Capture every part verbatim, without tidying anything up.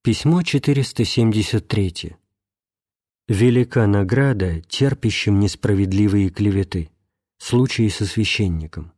Письмо четыреста семьдесят три. Велика награда терпящим несправедливые клеветы. Случай со священником.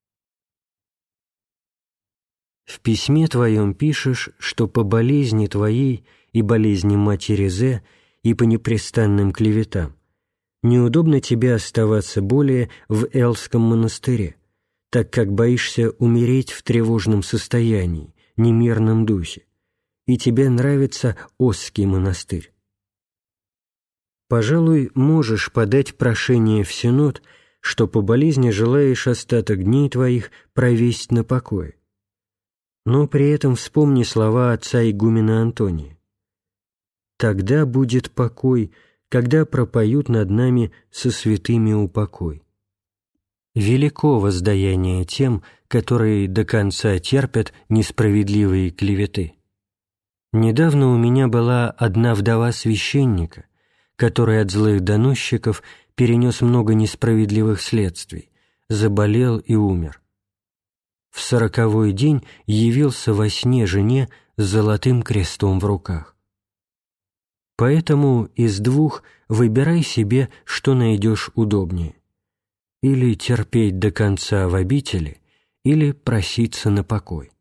В письме твоем пишешь, что по болезни твоей и болезни матери Зе и по непрестанным клеветам неудобно тебе оставаться более в Элском монастыре, так как боишься умереть в тревожном состоянии, немирном духе, и тебе нравится Осский монастырь. Пожалуй, можешь подать прошение в Синод, что по болезни желаешь остаток дней твоих провесть на покое. Но при этом вспомни слова отца игумена Антония. «Тогда будет покой, когда пропоют над нами со святыми упокой». Велико воздаяние тем, которые до конца терпят несправедливые клеветы. Недавно у меня была одна вдова священника, который от злых доносчиков перенес много несправедливых следствий, заболел и умер. В сороковой день явился во сне жене с золотым крестом в руках. Поэтому из двух выбирай себе, что найдешь удобнее. Или терпеть до конца в обители, или проситься на покой.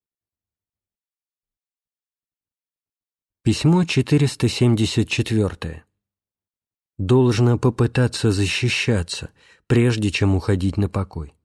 Письмо четыреста семьдесят четыре. Должно попытаться защищаться, прежде чем уходить на покой.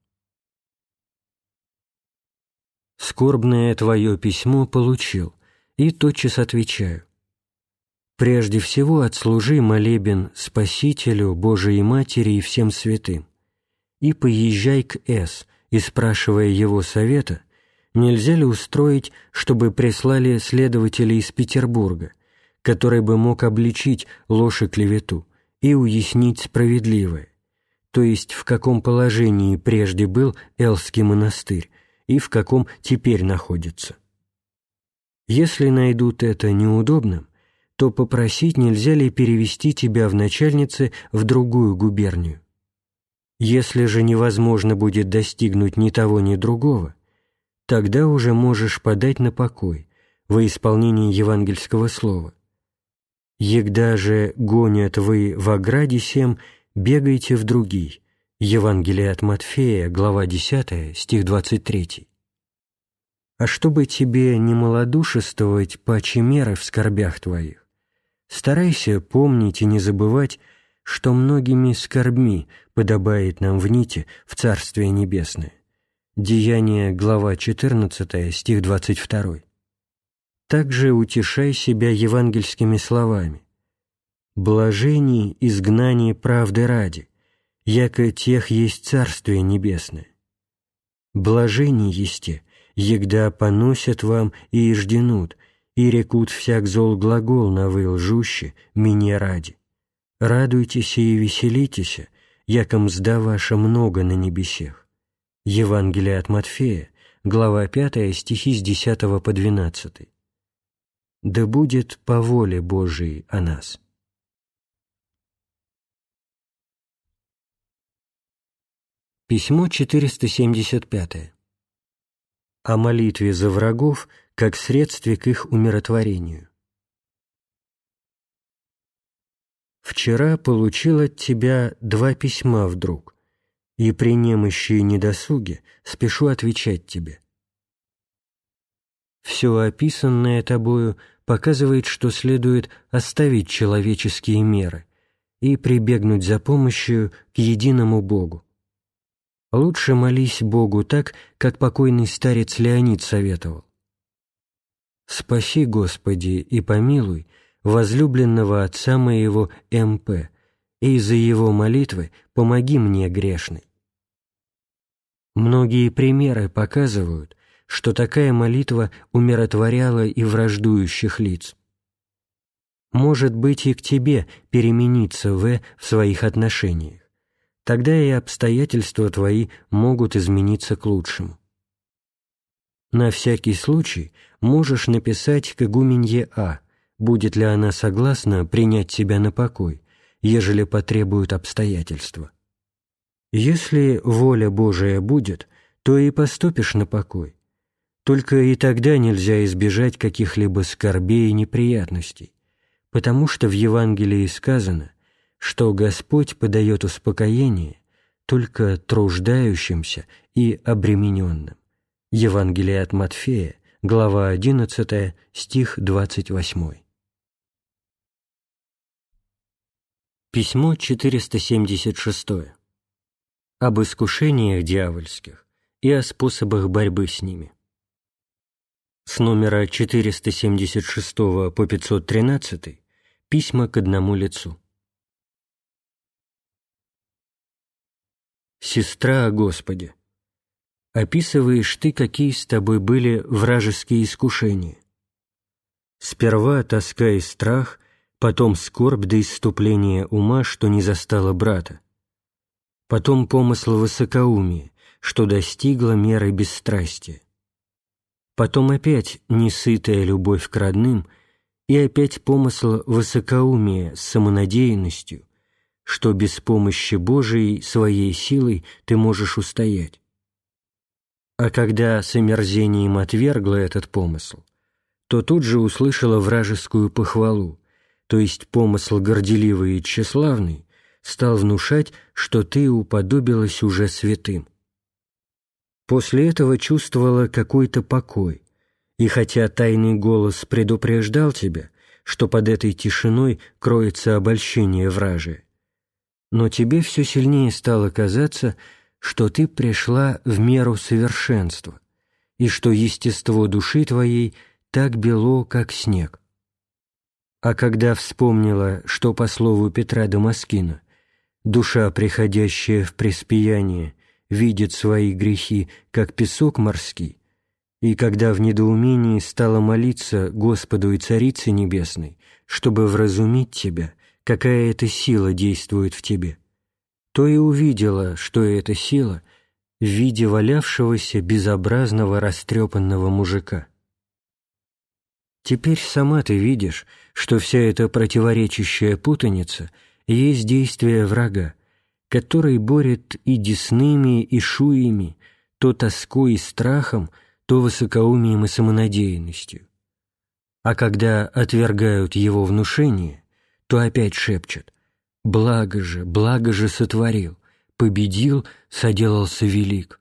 Скорбное твое письмо получил, и тотчас отвечаю. Прежде всего отслужи молебен Спасителю, Божией Матери и всем святым, и поезжай к С, и, спрашивая его совета, нельзя ли устроить, чтобы прислали следователя из Петербурга, который бы мог обличить ложь и клевету и уяснить справедливое, то есть в каком положении прежде был Элский монастырь и в каком теперь находится. Если найдут это неудобным, то попросить, нельзя ли перевести тебя в начальницы в другую губернию. Если же невозможно будет достигнуть ни того, ни другого, тогда уже можешь подать на покой во исполнении евангельского слова. «Егда же гонят вы в ограде сем, бегайте в другий». Евангелие от Матфея, глава десятая, стих двадцать третий. А чтобы тебе не малодушествовать паче меры в скорбях твоих, старайся помнить и не забывать, что многими скорбьми подобает нам в нити в Царствие Небесное. Деяния, глава четырнадцатая, стих двадцать второй. Также утешай себя евангельскими словами. «Блажени изгнание правды ради, яко тех есть Царствие Небесное. Блажени есте, егда поносят вам и ижденут, и рекут всяк зол глагол на вы лжуще, меня ради. Радуйтесь и веселитесь, яко мзда ваша много на небесех». Евангелие от Матфея, глава пятая, стихи с десятого по двенадцатый. Да будет по воле Божией о нас. Письмо четыреста семьдесят пять. О молитве за врагов как средстве к их умиротворению. Вчера получил от тебя два письма вдруг, и при немощи и недосуге спешу отвечать тебе. Все описанное тобою показывает, что следует оставить человеческие меры и прибегнуть за помощью к единому Богу. Лучше молись Богу так, как покойный старец Леонид советовал. «Спаси, Господи, и помилуй возлюбленного отца моего М П, и за его молитвы помоги мне грешной». Многие примеры показывают, что такая молитва умиротворяла и враждующих лиц. Может быть, и к тебе перемениться В в своих отношениях. Тогда и обстоятельства твои могут измениться к лучшему. На всякий случай можешь написать к игуменье А, будет ли она согласна принять тебя на покой, ежели потребуют обстоятельства. Если воля Божия будет, то и поступишь на покой. Только и тогда нельзя избежать каких-либо скорбей и неприятностей, потому что в Евангелии сказано, что Господь подает успокоение только труждающимся и обремененным. Евангелие от Матфея, глава одиннадцатая, стих двадцать восьмой. Письмо четыреста семьдесят шестое. Об искушениях дьявольских и о способах борьбы с ними. С номера четыреста семьдесят шестого по пятьсот тринадцатый письма к одному лицу. Сестра о Господе, описываешь ты, какие с тобой были вражеские искушения. Сперва тоска и страх, потом скорбь до исступления ума, что не застала брата, потом помысл высокоумия, что достигла меры бесстрастия, потом опять несытая любовь к родным и опять помысл высокоумия с самонадеянностью, что без помощи Божией своей силой ты можешь устоять. А когда с омерзением отвергла этот помысл, то тут же услышала вражескую похвалу, то есть помысл горделивый и тщеславный стал внушать, что ты уподобилась уже святым. После этого чувствовала какой-то покой, и хотя тайный голос предупреждал тебя, что под этой тишиной кроется обольщение вражие, но тебе все сильнее стало казаться, что ты пришла в меру совершенства, и что естество души твоей так бело, как снег. А когда вспомнила, что по слову Петра Дамаскина душа, приходящая в преспияние, видит свои грехи, как песок морский, и когда в недоумении стала молиться Господу и Царице Небесной, чтобы вразумить тебя, какая эта сила действует в тебе, то и увидела, что эта сила в виде валявшегося безобразного растрепанного мужика. Теперь сама ты видишь, что вся эта противоречащая путаница есть действие врага, который борет и десными, и шуями, то тоской и страхом, то высокоумием и самонадеянностью. А когда отвергают его внушение, то опять шепчет: «Благо же, благо же сотворил, победил, соделался велик».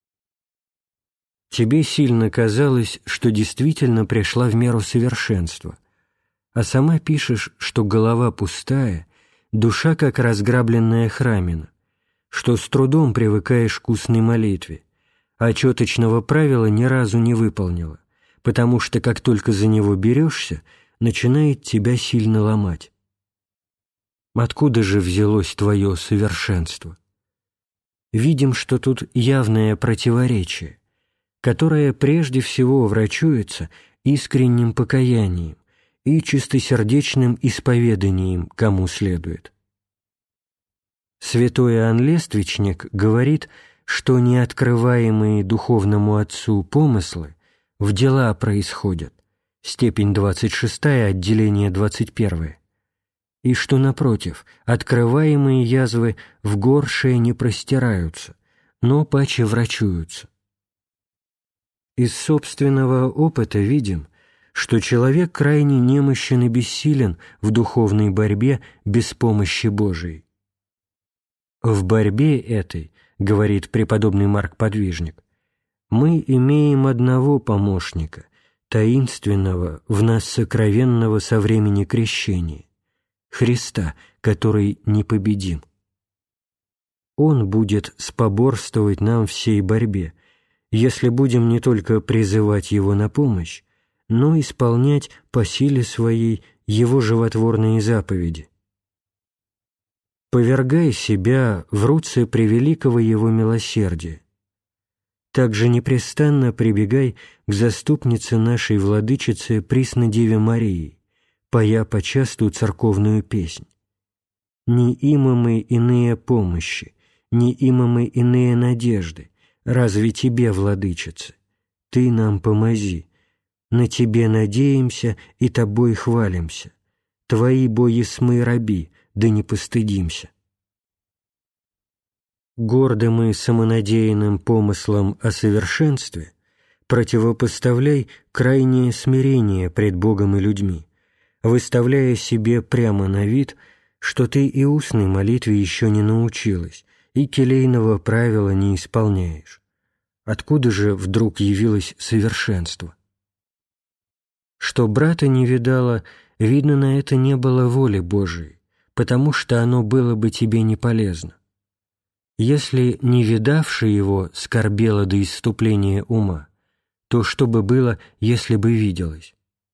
Тебе сильно казалось, что действительно пришла в меру совершенства, а сама пишешь, что голова пустая, душа как разграбленная храмина, что с трудом привыкаешь к устной молитве, а четочного правила ни разу не выполнила, потому что как только за него берешься, начинает тебя сильно ломать. Откуда же взялось твое совершенство? Видим, что тут явное противоречие, которое прежде всего врачуется искренним покаянием и чистосердечным исповеданием, кому следует. Святой Иоанн Лествичник говорит, что неоткрываемые духовному отцу помыслы в дела происходят, степень двадцать шестая, отделение двадцать первое, и что, напротив, открываемые язвы в горшее не простираются, но паче врачуются. Из собственного опыта видим, что человек крайне немощен и бессилен в духовной борьбе без помощи Божией. В борьбе этой, говорит преподобный Марк Подвижник, мы имеем одного помощника, таинственного, в нас сокровенного со времени крещения, Христа, который непобедим. Он будет споборствовать нам в сей борьбе, если будем не только призывать Его на помощь, но исполнять по силе своей Его животворные заповеди. Повергай себя в руце превеликого Его милосердия. Также непрестанно прибегай к заступнице нашей Владычице Приснодеве Марии, поя почасту церковную песнь. «Не имамы иные помощи, не имамы иные надежды, разве Тебе, Владычице? Ты нам помози. На Тебе надеемся и Тобой хвалимся. Твои бо есмы раби, да не постыдимся». Гордым и самонадеянным помыслом о совершенстве противопоставляй крайнее смирение пред Богом и людьми, выставляя себе прямо на вид, что ты и устной молитве еще не научилась, и келейного правила не исполняешь. Откуда же вдруг явилось совершенство? Что брата не видала, видно, на это не было воли Божией, потому что оно было бы тебе не полезно. Если не видавший его скорбела до исступления ума, то что бы было, если бы виделось?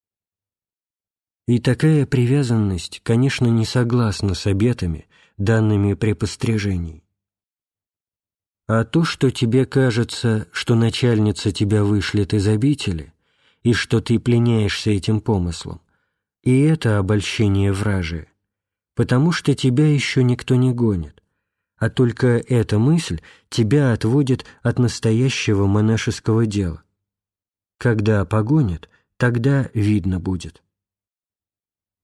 И такая привязанность, конечно, не согласна с обетами, данными при пострижении. А то, что тебе кажется, что начальница тебя вышлет из обители, и что ты пленяешься этим помыслом, и это обольщение вражие, потому что тебя еще никто не гонит, а только эта мысль тебя отводит от настоящего монашеского дела. Когда погонят, тогда видно будет.